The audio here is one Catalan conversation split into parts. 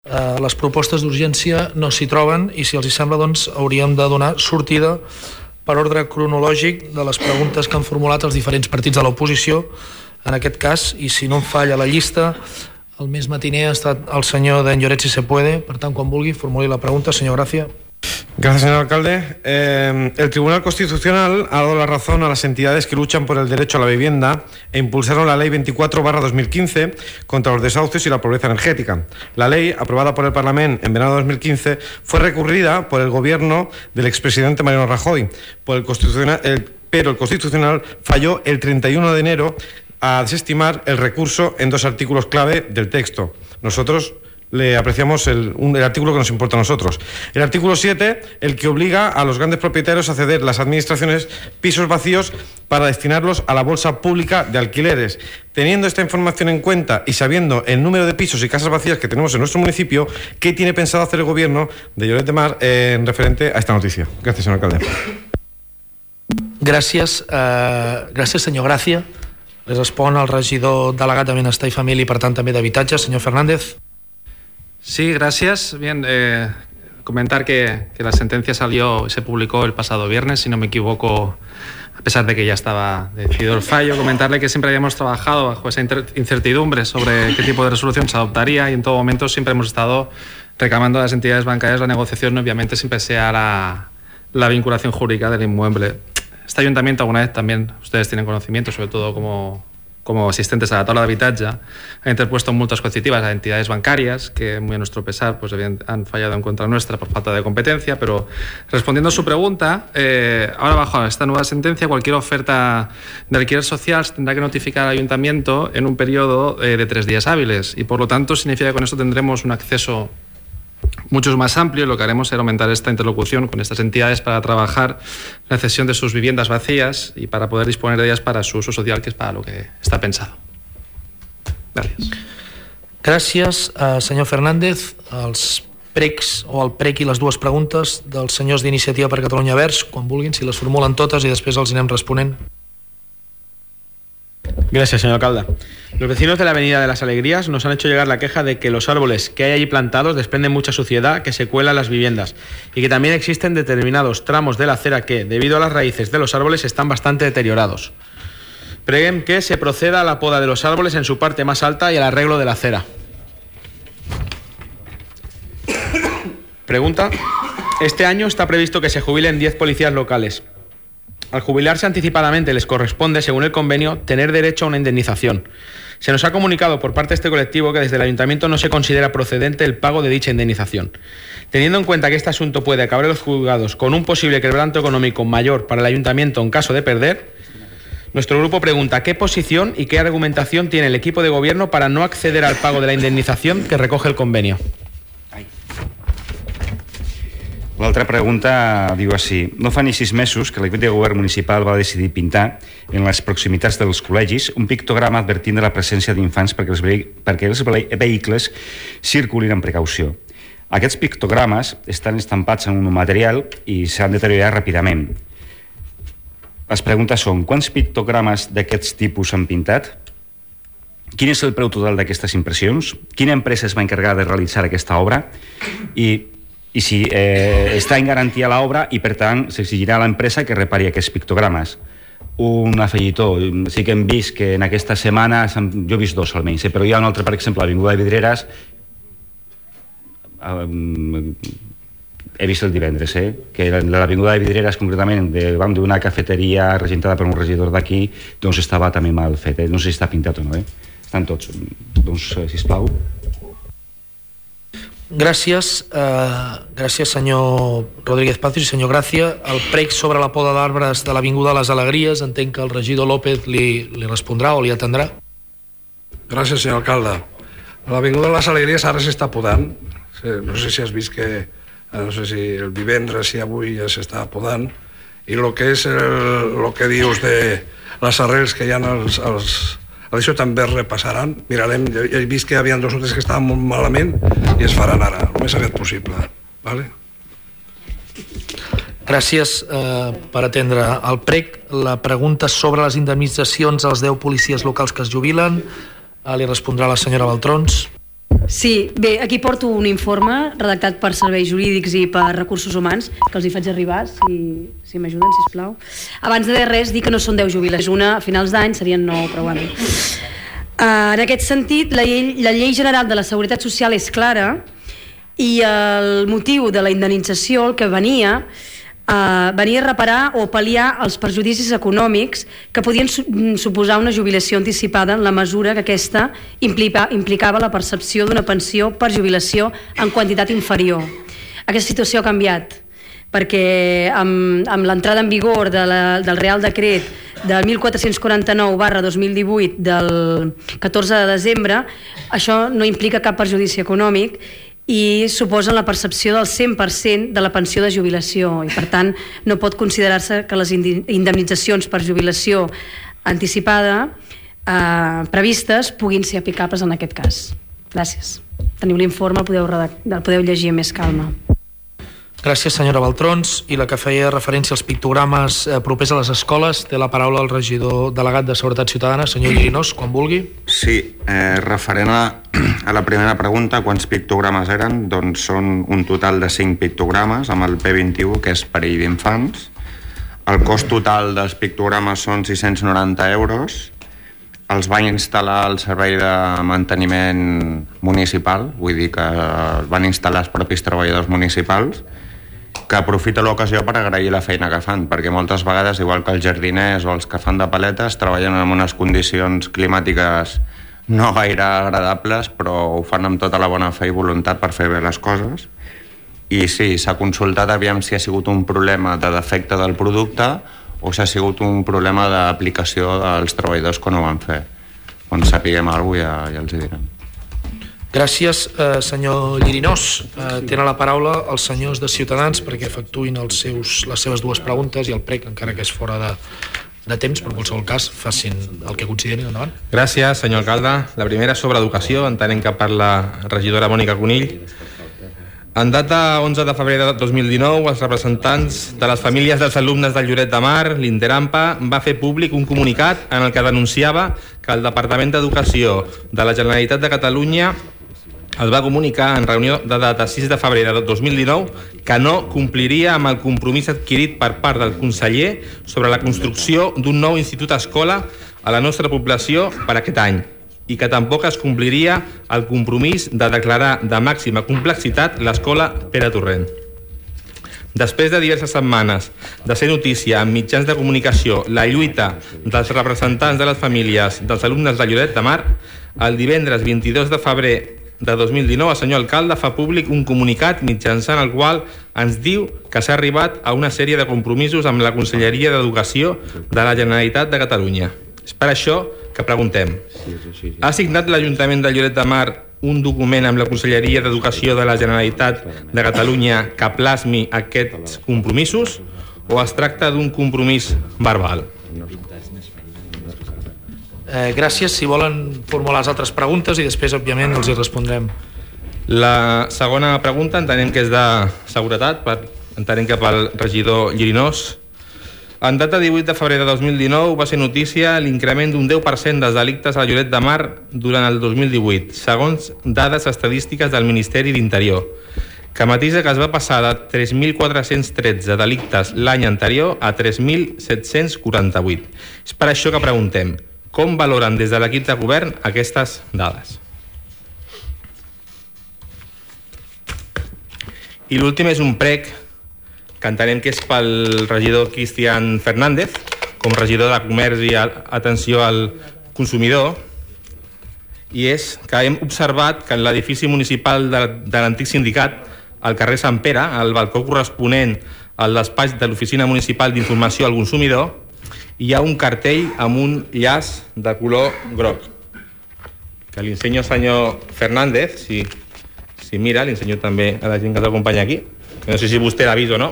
Les propostes d'urgència no s'hi troben i, si els hi sembla, doncs, hauríem de donar sortida per ordre cronològic de les preguntes que han formulat els diferents partits de l'oposició. En aquest cas, i si no em falla la llista, el més matiner ha estat el senyor d'en Lloret, si se puede. Per tant, quan vulgui, formuli la pregunta, senyor Gracia. Gracias, señor alcalde. El Tribunal Constitucional ha dado la razón a las entidades que luchan por el derecho a la vivienda e impulsaron la Ley 24/2015 contra los desahucios y la pobreza energética. La ley, aprobada por el Parlamento en verano de 2015, fue recurrida por el gobierno del expresidente Mariano Rajoy, pero el Constitucional falló el 31 de enero a desestimar el recurso en 2 artículos clave del texto. Nosotros le apreciamos el artículo que nos importa a nosotros. El artículo 7, el que obliga a los grandes propietarios a ceder las administraciones pisos vacíos para destinarlos a la bolsa pública de alquileres. Teniendo esta información en cuenta y sabiendo el número de pisos y casas vacías que tenemos en nuestro municipio, ¿qué tiene pensado hacer el gobierno de Lloret de Mar en referente a esta noticia? Gracias, señor alcalde. Gràcies, senyor Gràcia. Le respon el regidor delegat de Benestar i Família i, per tant, també d'Habitatge, senyor Fernández. Sí, gracias. Bien, comentar que la sentencia se publicó el pasado viernes, si no me equivoco, a pesar de que ya estaba decidido el fallo. Comentarle que siempre habíamos trabajado bajo esa incertidumbre sobre qué tipo de resolución se adoptaría y en todo momento siempre hemos estado reclamando a las entidades bancarias la negociación, obviamente siempre sea la vinculación jurídica del inmueble. Este ayuntamiento, alguna vez también ustedes tienen conocimiento, sobre todo como asistentes a la tabla de habitatge, ha interpuesto multas coercitivas a entidades bancarias que, muy a nuestro pesar, pues han fallado en contra nuestra por falta de competencia. Pero respondiendo a su pregunta, ahora bajo esta nueva sentencia, cualquier oferta de alquiler social se tendrá que notificar al ayuntamiento en un periodo de 3 días hábiles, y por lo tanto significa que con esto tendremos un acceso mucho más amplio. Lo que haremos será aumentar esta interlocución con estas entidades para trabajar la cesión de sus viviendas vacías y para poder disponer de ellas para su uso social, que es para lo que está pensado. Gracias. Gràcies, senyor Fernández. Els pregs o el prec i les 2 preguntes dels senyors d'Iniciativa per Catalunya Verds, quan vulguin, si les formulen totes, i després els anem responent. Gracias, señor alcalde. Los vecinos de la Avenida de las Alegrías nos han hecho llegar la queja de que los árboles que hay allí plantados desprenden mucha suciedad que se cuela en las viviendas y que también existen determinados tramos de la acera que, debido a las raíces de los árboles, están bastante deteriorados. Preguen que se proceda a la poda de los árboles en su parte más alta y al arreglo de la acera. Pregunta. Este año está previsto que se jubilen 10 policías locales. Al jubilarse anticipadamente les corresponde, según el convenio, tener derecho a una indemnización. Se nos ha comunicado por parte de este colectivo que desde el ayuntamiento no se considera procedente el pago de dicha indemnización. Teniendo en cuenta que este asunto puede acabar en los juzgados con un posible quebranto económico mayor para el ayuntamiento en caso de perder, nuestro grupo pregunta qué posición y qué argumentación tiene el equipo de gobierno para no acceder al pago de la indemnización que recoge el convenio. L'altra pregunta diu així: no fa ni 6 mesos que l'equip de govern municipal va decidir pintar en les proximitats dels col·legis un pictograma advertint de la presència d'infants perquè els vehicles circulin amb precaució. Aquests pictogrames estan estampats en un material i s'han deteriorat ràpidament. Les preguntes són: quants pictogrames d'aquests tipus s'han pintat? Quin és el preu total d'aquestes impressions? Quina empresa es va encarregar de realitzar aquesta obra? I si està en garantia l'obra i, per tant, s'exigirà a l'empresa que repari aquests pictogrames. Un afegitó. Sí que hem vist que en aquesta setmana, jo he vist 2 almenys, però hi ha un altre, per exemple, a l'Avinguda de Vidreres, he vist el divendres, que l'Avinguda de Vidreres, concretament, davant d'una cafeteria regentada per un regidor d'aquí, doncs estava també mal fet. No sé si està pintat o no. Estan tots. Doncs, sisplau. Gràcies, senyor Rodríguez Pazos i senyor Gràcia. El prec sobre la poda d'arbres de l'Avinguda de les Alegries, entenc que el regidor López li respondrà o li atendrà. Gràcies, senyor alcalde. L'Avinguda de les Alegries ara s'està podant. No sé si has vist que, no sé si el divendres i avui ja s'està podant. I el que és el que dius de les arrels que hi ha als... Això també es repassaran. Mirarem, he vist que hi havia 2 o 3 que estaven molt malament i es faran ara, el més aviat possible. Vale? Gràcies per atendre el prec. La pregunta sobre les indemnitzacions als 10 policies locals que es jubilen li respondrà la senyora Baltrons. Sí, bé, aquí porto un informe redactat per serveis jurídics i per recursos humans que els hi faig arribar, si m'ajuden, sisplau. Abans de res, dir que no són 10 jubilacions, una a finals d'any serien 9, però bueno. En aquest sentit, la llei general de la Seguretat Social és clara i el motiu de la indemnització, el que venia a reparar o pal·liar els perjudicis econòmics que podien suposar una jubilació anticipada en la mesura que aquesta implicava la percepció d'una pensió per jubilació en quantitat inferior. Aquesta situació ha canviat perquè amb l'entrada en vigor del Real Decret del 1449/2018 del 14 de desembre, això no implica cap perjudici econòmic i suposen la percepció del 100% de la pensió de jubilació i per tant no pot considerar-se que les indemnitzacions per jubilació anticipada previstes puguin ser aplicables en aquest cas. Gràcies. Teniu l'informe, el podeu llegir amb més calma. Gràcies, senyora Baltrons. I la que feia referència als pictogrames propers a les escoles, té la paraula el regidor delegat de Seguretat Ciutadana, senyor Llinós, quan vulgui. Sí, referent a la primera pregunta, quants pictogrames eren? Doncs són un total de 5 pictogrames amb el P21, que és perill d'infants. El cost total dels pictogrames són 690 euros. Els va instal·lar el Servei de Manteniment Municipal, vull dir que els van instal·lar els propis treballadors municipals, que aprofita l'ocasió per agrair la feina que fan, perquè moltes vegades, igual que els jardiners o els que fan de paletes, treballen en unes condicions climàtiques no gaire agradables, però ho fan amb tota la bona fe i voluntat per fer bé les coses. I sí, s'ha consultat aviam si ha sigut un problema de defecte del producte o si ha sigut un problema d'aplicació dels treballadors que no ho van fer. Quan sapiguem alguna cosa ja els hi direm. Gràcies, senyor Llinós. Tenen la paraula els senyors de Ciutadans perquè efectuïn les seves dues preguntes i el prec, encara que és fora de temps, però en qualsevol cas facin el que considerin. Endavant. Gràcies, senyor alcalde. La primera sobre educació, entenem que parla regidora Mònica Conill. En data 11 de febrer de 2019, els representants de les famílies dels alumnes del Lloret de Mar, l'Interampa, va fer públic un comunicat en el que denunciava que el Departament d'Educació de la Generalitat de Catalunya es va comunicar en reunió de data 6 de febrer de 2019 que no compliria amb el compromís adquirit per part del conseller sobre la construcció d'un nou institut escola a la nostra població per aquest any i que tampoc es compliria el compromís de declarar de màxima complexitat l'escola Pere Torrent. Després de diverses setmanes de ser notícia en mitjans de comunicació la lluita dels representants de les famílies dels alumnes de Lloret de Mar, el divendres 22 de febrer de 2019 el senyor alcalde fa públic un comunicat mitjançant el qual ens diu que s'ha arribat a una sèrie de compromisos amb la Conselleria d'Educació de la Generalitat de Catalunya. És per això que preguntem: ha signat l'Ajuntament de Lloret de Mar un document amb la Conselleria d'Educació de la Generalitat de Catalunya que plasmi aquests compromisos o es tracta d'un compromís verbal? Gràcies. Si volen formular les altres preguntes i després, òbviament, els hi respondrem. La segona pregunta entenem que és de seguretat, entenem que pel regidor Llinós. En data 18 de febrer de 2019 va ser notícia l'increment d'un 10% dels delictes a Lloret de Mar durant el 2018, segons dades estadístiques del Ministeri d'Interior, que matisa que es va passar de 3.413 delictes l'any anterior a 3.748. És per això que preguntem: com valoren des de l'equip de govern aquestes dades? I l'últim és un prec que entenem que és pel regidor Cristian Fernández, com regidor de Comerç i Atenció al Consumidor, i és que hem observat que en l'edifici municipal de l'antic sindicat, al carrer Sant Pere, al balcó corresponent al despatx de l'Oficina Municipal d'Informació al Consumidor, hi ha un cartell amb un llaç de color groc, que li ensenyo al senyor Fernández, si mira, li ensenyo també a la gent que t'acompanya aquí, que no sé si vostè l'ha vist o no.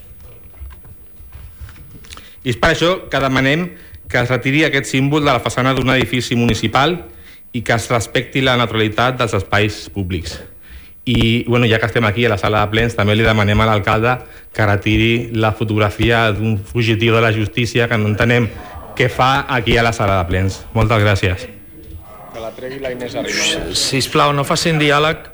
I és per això que demanem que es retiri aquest símbol de la façana d'un edifici municipal i que es respecti la neutralitat dels espais públics. I ja que estem aquí a la sala de plens, també li demanem a l'alcalde que retiri la fotografia d'un fugitiu de la justícia que no entenem què fa aquí a la sala de plens. Moltes gràcies. Que la tregui la Inés Arrimadas. Sisplau, no facin diàleg.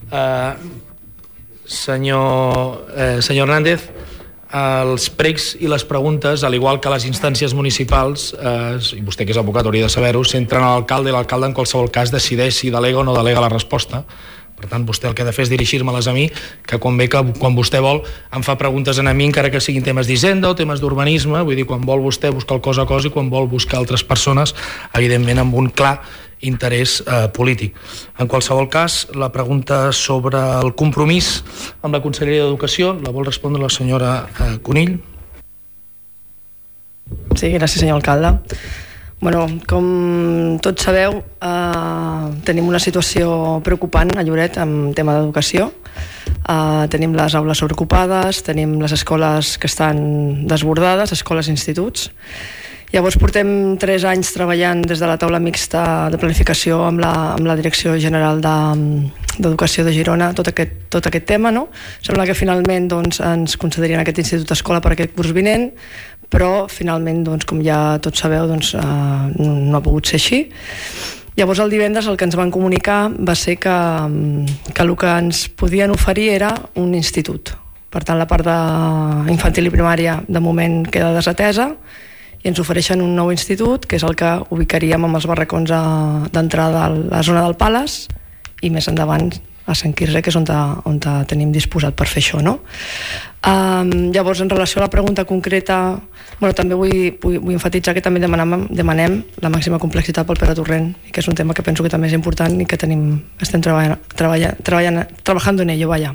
Senyor Hernández, els pregs i les preguntes, al igual que les instàncies municipals, i vostè que és advocat hauria de saber-ho, s'entren a l'alcalde i l'alcalde en qualsevol cas decideix si delega o no delega la resposta. Per tant, vostè el que ha de fer és dirigir-me-les a mi, que quan vostè vol em fa preguntes a mi, encara que siguin temes d'hisenda o temes d'urbanisme, vull dir, quan vol vostè buscar el cos a cos i quan vol buscar altres persones, evidentment amb un clar interès polític. En qualsevol cas, la pregunta sobre el compromís amb la Conselleria d'Educació la vol respondre la senyora Cunill. Sí, gràcies, senyor alcalde. Bueno, com tots sabeu, tenim una situació preocupant a Lloret en tema d'educació. Tenim les aules sobreocupades, tenim les escoles que estan desbordades, escoles i instituts. Llavors portem 3 anys treballant des de la taula mixta de planificació amb la Direcció General d'Educació de Girona tot aquest tema, no? Sembla que finalment ens concederien aquest institut d'escola per aquest curs vinent, però finalment, com ja tots sabeu, no ha pogut ser així. Llavors el divendres el que ens van comunicar va ser que el que ens podien oferir era un institut. Per tant, la part d'infantil i primària de moment queda desatesa i ens ofereixen un nou institut, que és el que ubicaríem amb els barracons d'entrada a la zona del Palace i més endavant a Sant Quirze, que és on tenim disposat per fer això, no? Llavors, en relació a la pregunta concreta, també vull enfatitzar que també demanem la màxima complexitat pel Pere Torrent, i que és un tema que penso que també és important i que estem treballant en ello, vaja.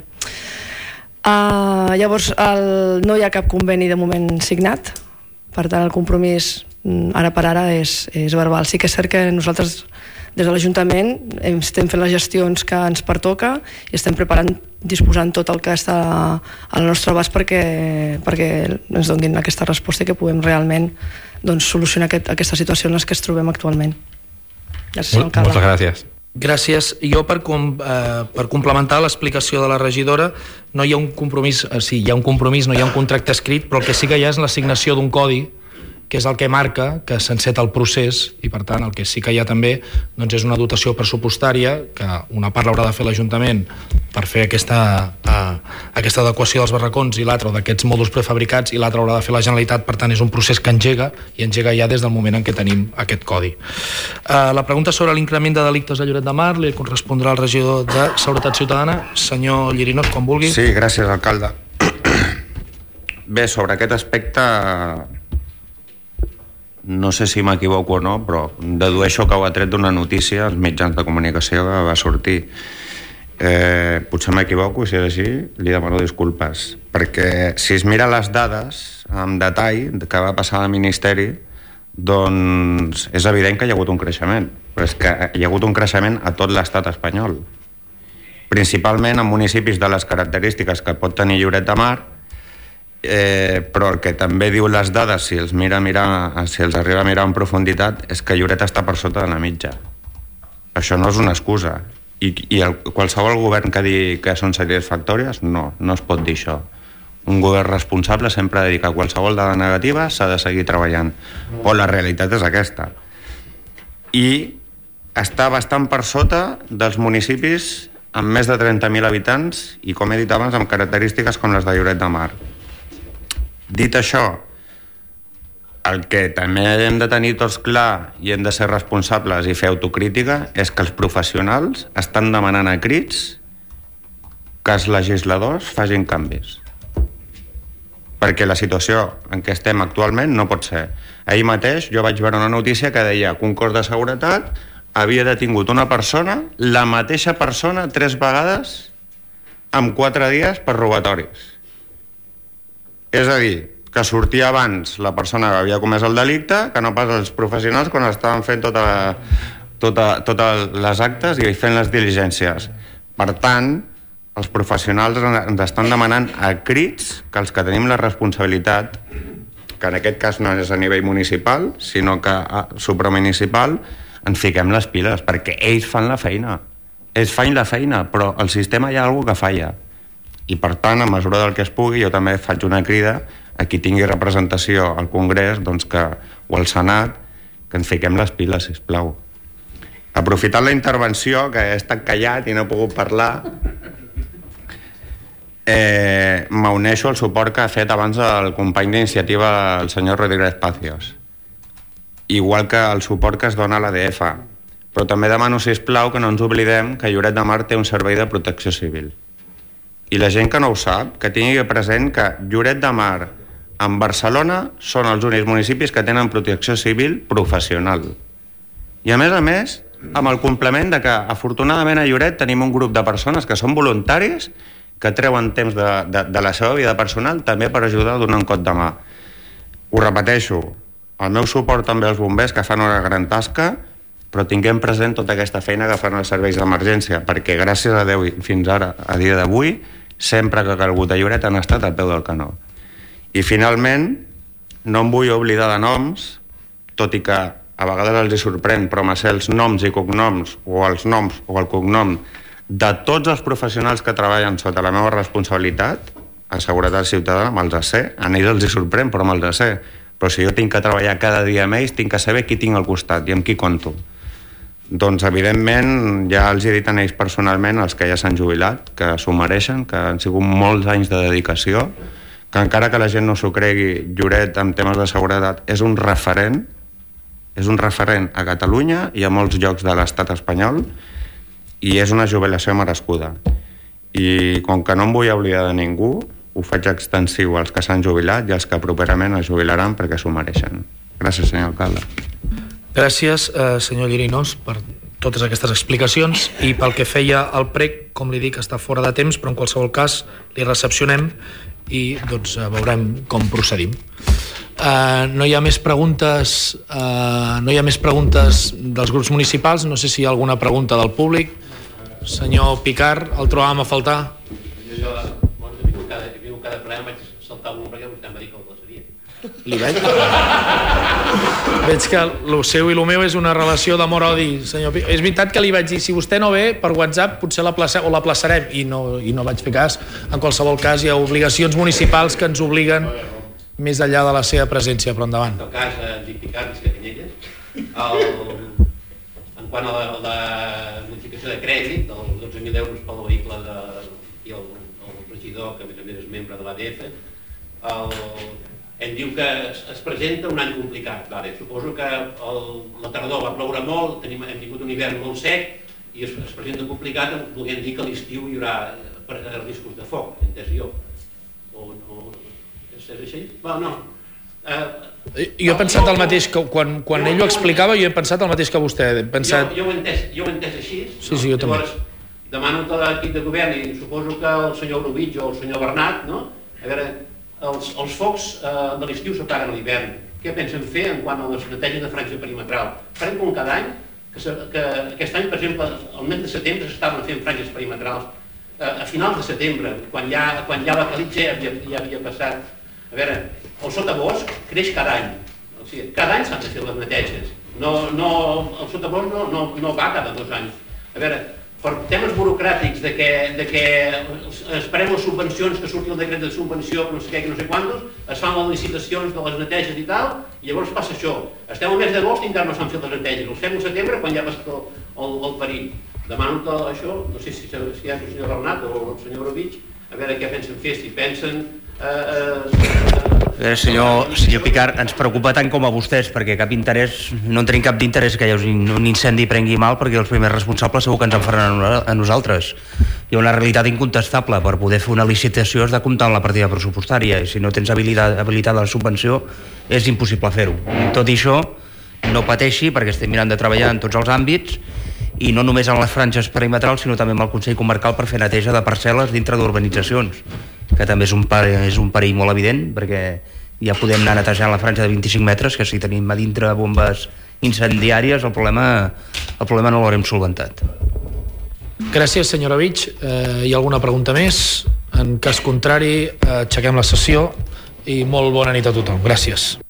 Llavors, no hi ha cap conveni de moment signat, per tant el compromís ara per ara és verbal. Sí que és cert que nosaltres des de l'Ajuntament estem fent les gestions que ens pertoca i estem disposant tot el que està al nostre abast perquè ens donin aquesta resposta i que puguem realment solucionar aquesta situació en què ens trobem actualment. Gràcies, senyor alcalde. Moltes gràcies. Gràcies. Jo, per complementar l'explicació de la regidora, no hi ha un compromís, sí, hi ha un compromís, no hi ha un contracte escrit, però el que sí que hi ha és l'assignació d'un codi, que és el que marca que s'enceta el procés, i per tant el que sí que hi ha també és una dotació pressupostària, que una part l'haurà de fer l'Ajuntament per fer aquesta adequació dels barracons i l'altra d'aquests mòduls prefabricats, i l'altra haurà de fer la Generalitat. Per tant, és un procés que engega ja des del moment en què tenim aquest codi. La pregunta sobre l'increment de delictes a Lloret de Mar li correspondrà al regidor de Seguretat Ciutadana, senyor Llirinós, quan vulgui. Sí, gràcies, alcalde. Bé, sobre aquest aspecte no sé si m'equivoco o no, però dedueixo que ho ha tret d'una notícia als mitjans de comunicació que va sortir. Potser m'equivoco, si és així, li demano disculpes, perquè si es mira les dades amb detall que va passar al Ministeri, doncs és evident que hi ha hagut un creixement, però és que hi ha hagut un creixement a tot l'estat espanyol, principalment en municipis de les característiques que pot tenir Lloret de Mar, però el que també diu les dades, si els arriba a mirar en profunditat, és que Lloret està per sota de la mitja. Això no és una excusa, i qualsevol govern que digui que són satisfactòries, no es pot dir això. Un govern responsable sempre ha de dir que qualsevol dada negativa s'ha de seguir treballant, però la realitat és aquesta, i està bastant per sota dels municipis amb més de 30.000 habitants i, com he dit abans, amb característiques com les de Lloret de Mar. Dit això, el que també hem de tenir tots clar i hem de ser responsables i fer autocrítica és que els professionals estan demanant a crits que els legisladors facin canvis, perquè la situació en què estem actualment no pot ser. Ahir mateix jo vaig veure una notícia que deia que un cos de seguretat havia detingut una persona, la mateixa persona 3 vegades en 4 dies per robatoris. És a dir, que sortia abans la persona que havia comès el delicte que no pas els professionals quan estaven fent totes les actes i fent les diligències. Per tant, els professionals ens estan demanant a crits que els que tenim la responsabilitat, que en aquest cas no és a nivell municipal, sinó que supramunicipal, ens fiquem les piles, perquè ells fan la feina. Ells fan la feina, però al sistema hi ha alguna que falla. I per tant, a mesura del que es pugui, jo també faig una crida a qui tingui representació al Congrés, o al Senat, que ens fiquem les piles, sisplau. Aprofitant la intervenció, que he estat callat i no he pogut parlar, m'uneixo al suport que ha fet abans el company d'iniciativa, el senyor Rodríguez Pacios, igual que el suport que es dona a l'ADF. Però també demano, sisplau, que no ens oblidem que Lloret de Mar té un servei de protecció civil. I la gent que no ho sap, que tingui present que Lloret de Mar en Barcelona són els únics municipis que tenen protecció civil professional. I a més, amb el complement de que afortunadament a Lloret tenim un grup de persones que són voluntaris, que treuen temps de la seva vida personal també per ajudar a donar un cop de mà. Ho repeteixo, el meu suport també als bombers que fan una gran tasca, però tinguem present tota aquesta feina que fan els serveis d'emergència, perquè gràcies a Déu fins ara, a dia d'avui, sempre que ha calgut a Lloret han estat al peu del canó. I finalment, no em vull oblidar de noms, tot i que a vegades els hi sorprèn, però me sé els noms i cognoms, o els noms o el cognom de tots els professionals que treballen sota la meva responsabilitat, a Seguretat Ciutadana, me'ls sé, a ells els hi sorprèn, però me'ls sé. Però si jo tinc que treballar cada dia amb ells, tinc que saber qui tinc al costat i amb qui compto. Doncs, evidentment, ja els he dit a ells personalment, els que ja s'han jubilat, que s'ho mereixen, que han sigut molts anys de dedicació, que encara que la gent no s'ho cregui, Lloret, en temes de seguretat, és un referent a Catalunya i a molts llocs de l'estat espanyol, i és una jubilació merescuda. I com que no em vull oblidar de ningú, ho faig extensiu als que s'han jubilat i als que properament es jubilaran perquè s'ho mereixen. Gràcies, senyor alcalde. Gràcies, senyor Llirinos, per totes aquestes explicacions, i pel que feia al prec, com li dic, està fora de temps, però en qualsevol cas li recepcionem i doncs veurem com procedim. No hi ha més preguntes dels grups municipals. No sé si hi ha alguna pregunta del públic. Senyor Picard, el trobàvem a faltar. Jo he vingut cada ple, em vaig saltar un perquè vostè em va dir que el plaçaria. Li veig? Veig que el seu i el meu és una relació d'amor-odi, senyor Picard. És veritat que li vaig dir, si vostè no ve per WhatsApp, potser la plaçarem, i no vaig fer cas. En qualsevol cas, hi ha obligacions municipals que ens obliguen més enllà de la seva presència, però endavant. En el cas d'Enric Picard, que Canyelles, en quant a la modificació de crèdit, dels 12.000 euros pel vehicle i el regidor, que a més és membre de l'ADF, ell diu que es presenta un any complicat. Suposo que la tardor va ploure molt, hem tingut un hivern molt sec i es presenta complicat, volguem dir que a l'estiu hi haurà riscos de foc, entès jo. O no... És així? No. Jo he pensat el mateix que quan ell ho explicava, jo he pensat el mateix que vostè. Jo ho he entès així. Sí, jo també. Llavors, demano a l'equip de govern, i suposo que el senyor Rovich o el senyor Bernat, a veure, els focs de l'estiu s'apaguen a l'hivern. Què pensen fer en quant a les neteges de franja perimetral? Farem com cada any, que aquest any, per exemple, al mes de setembre s'estaven fent franges perimetrals. A finals de setembre, quan ja la calitja ja havia passat. A veure, el sotabosc creix cada any. O sigui, cada any s'han de fer les neteges. El sotabosc no va cada 2 anys. A veure, per temes burocràtics de que esperem les subvencions, que surti el decret de subvenció, no sé què, no sé quantos, es fan les licitacions de les neteges i tal, i llavors passa això. Estem al mes d'agost i encara no s'han fet les neteges. Els fem al setembre quan ja ha passat el perill. Demano que això, no sé si hi ha el senyor Bernat o el senyor Rovich, a veure què pensen fer, si pensen... Senyor Picard, ens preocupa tant com a vostès, perquè no en tenim cap d'interès que hi hagi un incendi i prengui mal, perquè els primers responsables segur que ens en faran a nosaltres. Hi ha una realitat incontestable. Per poder fer una licitació has de comptar amb la partida pressupostària, i si no tens habilitada la subvenció és impossible fer-ho. Tot i això, no pateixi, perquè estem mirant de treballar en tots els àmbits, i no només en les franges perimetrals, sinó també amb el Consell Comarcal per fer neteja de parcel·les dintre d'urbanitzacions, que també és un perill molt evident, perquè ja podem anar netejant la franja de 25 metres, que si tenim a dintre bombes incendiàries el problema no l'haurem solventat. Gràcies, senyora Vich. Hi ha alguna pregunta més? En cas contrari, aixequem la sessió i molt bona nit a tothom. Gràcies.